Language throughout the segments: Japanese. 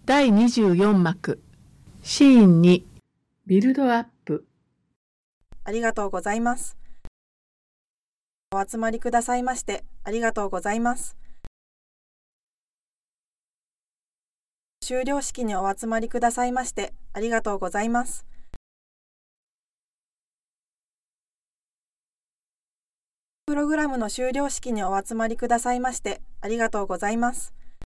第24幕シーン2ビルドアップ。 ありがとうございます。お集まりくださいましてありがとうございます。修了式にお集まりくださいましてありがとうございます。プログラムの修了式にお集まりくださいましてありがとうございます。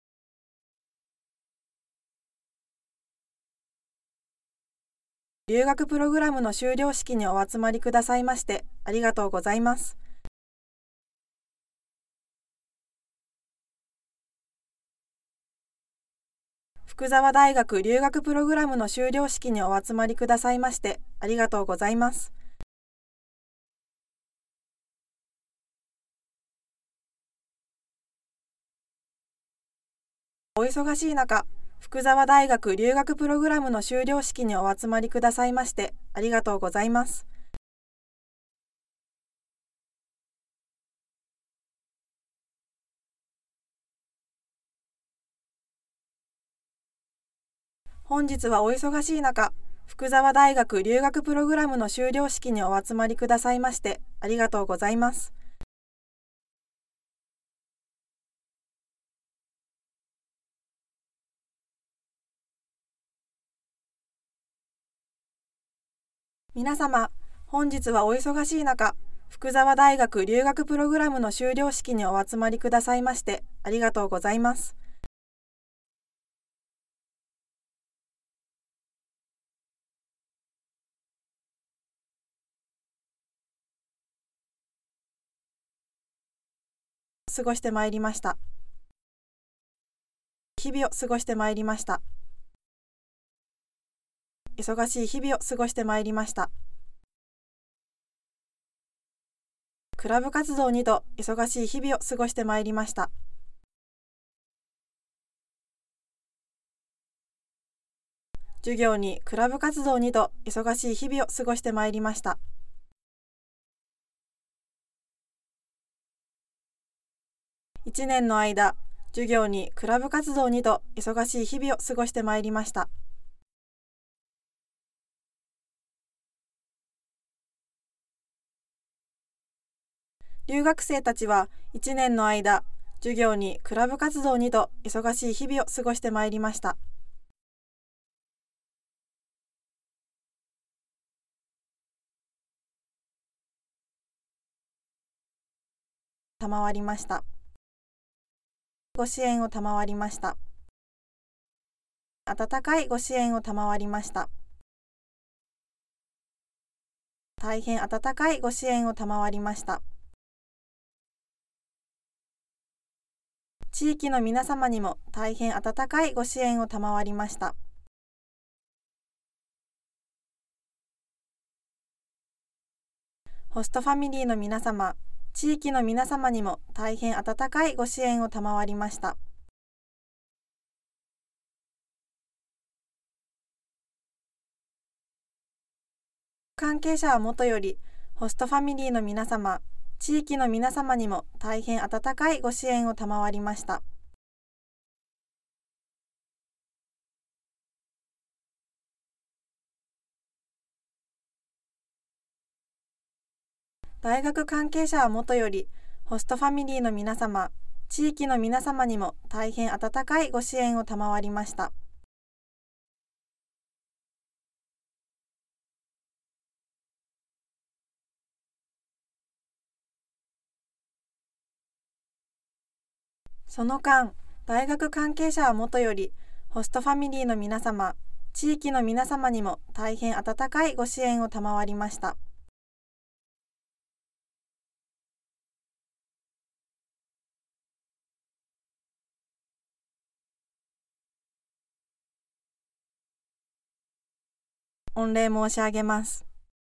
留学プログラムの修了式にお集まりくださいましてありがとうございます。福沢大学留学プログラムの修了式にお集まりくださいましてありがとうございます。お忙しい中、福沢大学留学プログラムの修了式にお集まりくださいましてありがとうございます。本日はお忙しい中、福沢大学留学プログラムの修了式にお集まりくださいましてありがとうございます。皆様、本日はお忙しい中、福沢大学留学プログラムの修了式にお集まりくださいましてありがとうございます。過ごしてまいりました。日々を過ごしてまいりました。忙しい日々を過ごしてまいりました。クラブ活動にと忙しい日々を過ごしてまいりました。授業にクラブ活動にと忙しい日々を過ごしてまいりました。1年の間、授業にクラブ活動にと忙しい日々を過ごしてまいりました。留学生たちは1年の間、授業にクラブ活動にと忙しい日々を過ごしてまいりました。賜りました。ご支援を賜りました。温かいご支援を賜りました。大変温かいご支援を賜りました。地域の皆様にも大変温かいご支援を賜りました。ホストファミリーの皆様、地域の皆様にも大変温かいご支援を賜りました。関係者はもとより、ホストファミリーの皆様、地域の皆様にも大変温かいご支援を賜りました。大学関係者はもとより、ホストファミリーの皆様、地域の皆様にも大変温かいご支援を賜りました。その間、大学関係者はもとより、ホストファミリーの皆様、地域の皆様にも大変温かいご支援を賜りました。御礼申し上げます。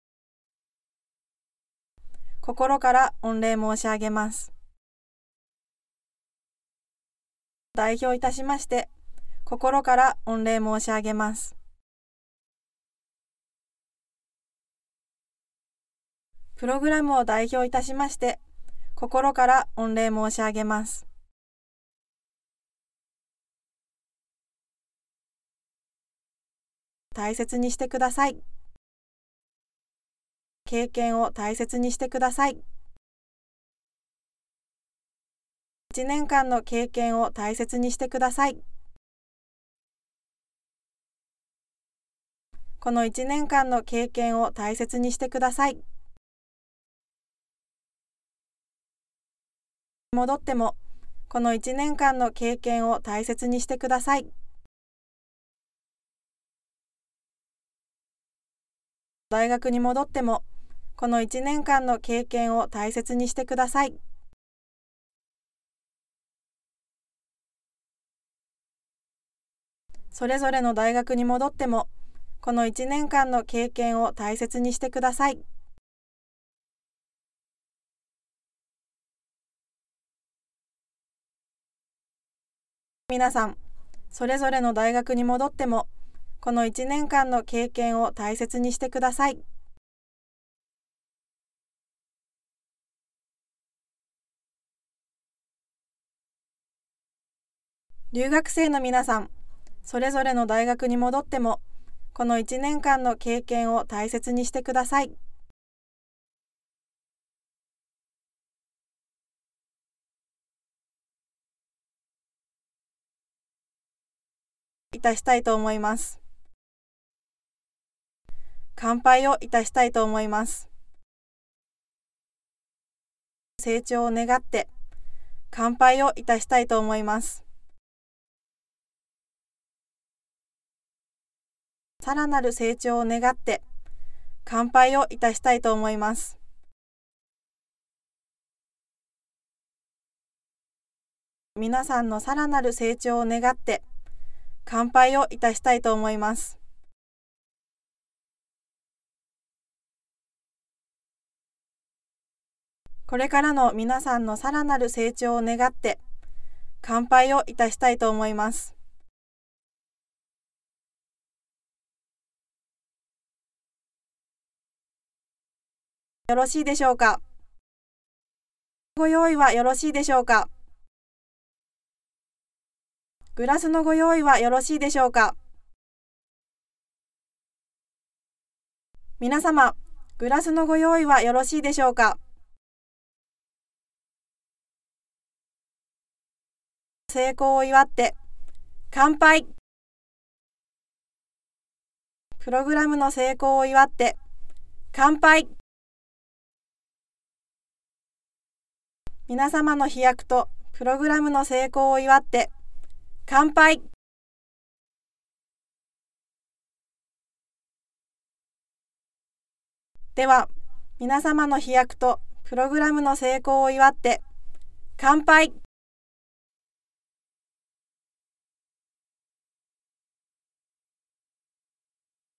心から御礼申し上げます。代表いたしまして、心から御礼申し上げます。プログラムを代表いたしまして、心から御礼申し上げます。 大切にしてください。経験を大切にしてください。1年間の経験を大切にしてください。この1年間の経験を大切にしてください。戻っても、この1年間の経験を大切にしてください。大学に戻っても、この1年間の経験を大切にしてください。それぞれの大学に戻っても、この1年間の経験を大切にしてください。皆さん、それぞれの大学に戻っても、この1年間の経験を大切にしてください。留学生の皆さん、それぞれの大学に戻っても、この1年間の経験を大切にしてください。いたしたいと思います。乾杯をいたしたいと思います。成長を願って乾杯をいたしたいと思います。さらなる成長を願って乾杯をいたしたいと思います。皆さんのさらなる成長を願って乾杯をいたしたいと思います。これからの皆さんのさらなる成長を願って乾杯をいたしたいと思います。よろしいでしょうか。ご用意はよろしいでしょうか。グラスのご用意はよろしいでしょうか。皆様、グラスのご用意はよろしいでしょうか。成功を祝って乾杯。プログラムの成功を祝って乾杯。皆様の飛躍とプログラムの成功を祝って乾杯。では、皆様の飛躍とプログラムの成功を祝って乾杯。